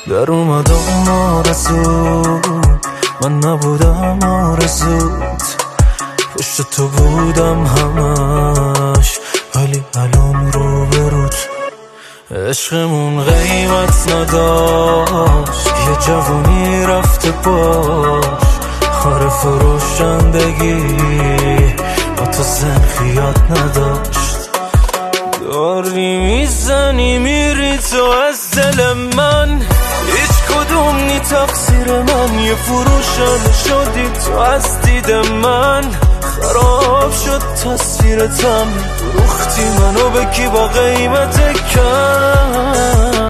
در اومدم آرزو، من نبودم آرزوت، پشت تو بودم همش، ولی الان رو بروت. عشقمون قیمت نداشت، یه جوانی رفته باش، خار فروشندگی با تو زنخیات نداشت. داری میزنی میری تو از دل من، هیچ کدوم نی تقصیر من، یه فروشنده شدی تو از دید من. خراب شد تصویرتم، فروختی منو به کی با قیمت کم.